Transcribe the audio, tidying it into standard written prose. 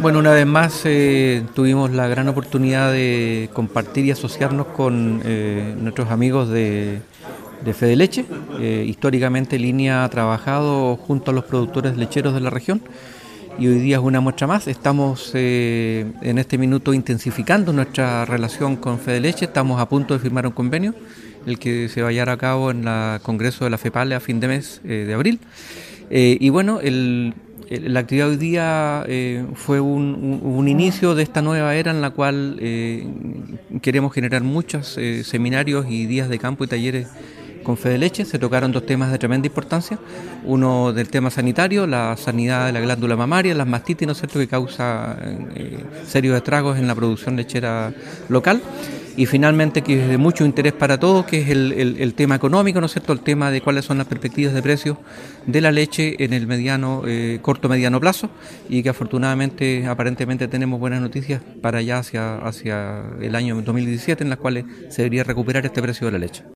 Bueno, una vez más tuvimos la gran oportunidad de compartir y asociarnos con nuestros amigos de Fede Leche. Históricamente Línea ha trabajado junto a los productores lecheros de la región y hoy día es una muestra más. Estamos en este minuto intensificando nuestra relación con Fede Leche. Estamos a punto de firmar un convenio, el que se va a llevar a cabo en el Congreso de la FEPALE a fin de mes de abril. Y bueno, la actividad hoy día fue un inicio de esta nueva era en la cual queremos generar muchos seminarios y días de campo y talleres con Fede Leche. Se tocaron dos temas de tremenda importancia. Uno del tema sanitario, la sanidad de la glándula mamaria, las mastitis, ¿no es cierto?, que causa serios estragos en la producción lechera local. Y finalmente, que es de mucho interés para todos, que es el tema económico, ¿no es cierto?, el tema de cuáles son las perspectivas de precios de la leche en el corto-mediano plazo, y que afortunadamente, aparentemente tenemos buenas noticias para allá hacia el año 2017, en las cuales se debería recuperar este precio de la leche.